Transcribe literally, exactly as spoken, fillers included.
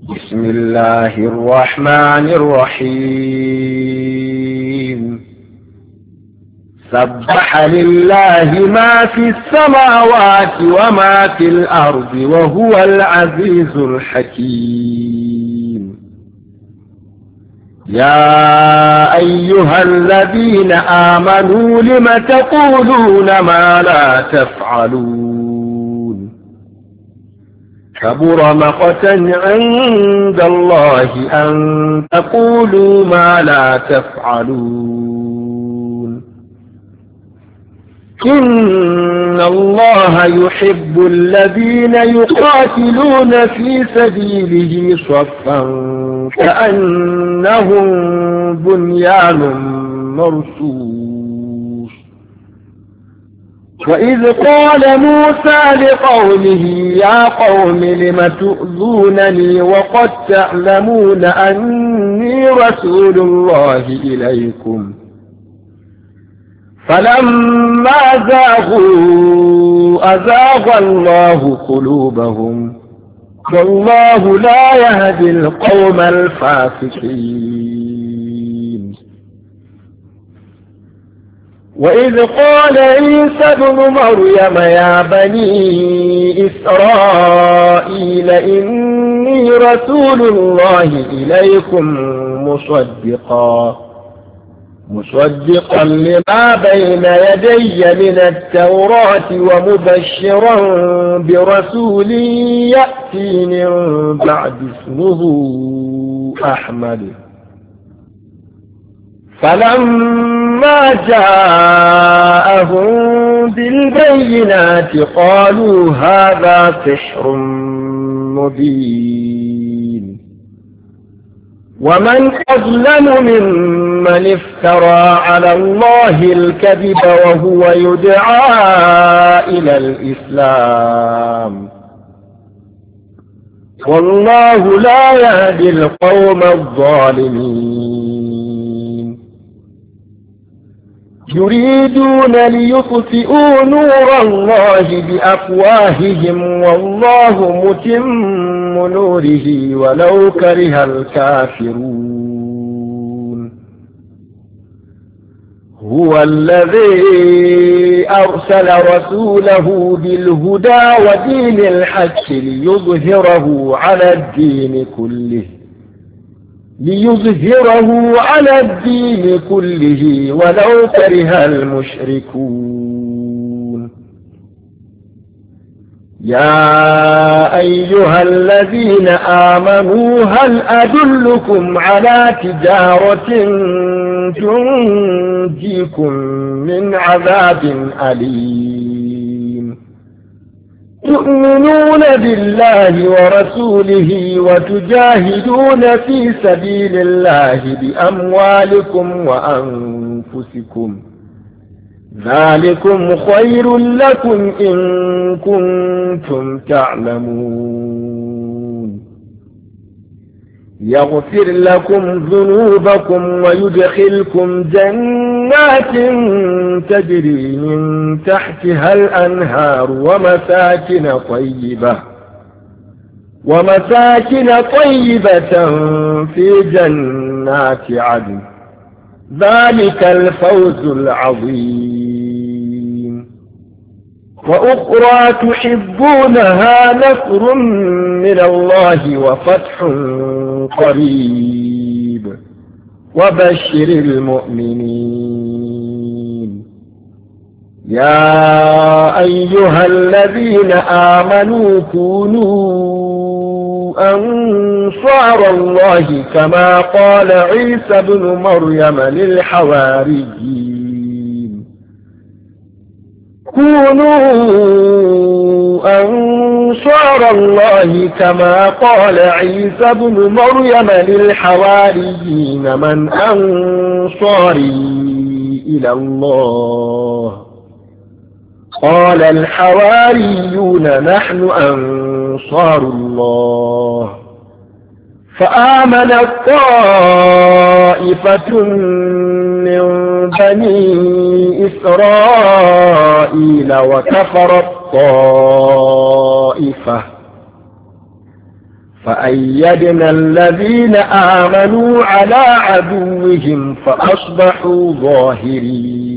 بسم الله الرحمن الرحيم سبح لله ما في السماوات وما في الأرض وهو العزيز الحكيم. يا أيها الذين آمنوا لم تقولون ما لا تفعلون كبر مقتا عند الله أن تقولوا ما لا تفعلون. إن الله يحب الذين يقاتلون في سبيله صفا كأنهم بنيان مرصوص. وإذ قال موسى لقومه يا قوم لم تؤذونني وقد تعلمون أني رسول الله إليكم فلما زاغوا أزاغ الله قلوبهم والله لا يهدي القوم الفاسقين. وإذ قال عيسى ابن مريم يا بني إسرائيل إني رسول الله إليكم مصدقا مصدقا لما بين يدي من التوراة ومبشرا برسول يأتي من بعد اسمه أحمد. فلما جاءهم بالبينات قالوا هذا سحر مبين. ومن أظلم ممن افترى على الله الكذب وهو يدعى إلى الإسلام والله لا يهدي القوم الظالمين. يريدون ليطفئوا نور الله بأفواههم والله متم نوره ولو كره الكافرون. هو الذي أرسل رسوله بالهدى ودين الحق ليظهره على الدين كله ليظهره على الدين كله ولو كره المشركون. يا أيها الذين آمنوا هل أدلكم على تجارة تنجيكم من عذاب أليم تؤمنون بالله ورسوله وتجاهدون في سبيل الله بأموالكم وأنفسكم ذلكم خير لكم إن كنتم تعلمون. يغفر لكم ذنوبكم ويدخلكم جنات تجري من تحتها الأنهار ومساكن طيبة ومساكن طيبة في جنات عدن ذلك الفوز العظيم. وأخرى تحبونها نصر من الله وفتح قريب وبشر المؤمنين. يا أيها الذين آمنوا كونوا أنصار الله كما قال عيسى ابن مريم للحواريين كونوا أنصار الله كما قال عيسى ابن مريم للحواريين من أنصاري إلى الله قال الحواريون نحن أنصار الله. فآمنت طائفة من بني إسرائيل وكفرت طائفة فأيدنا الذين آمنوا على عدوهم فأصبحوا ظاهرين.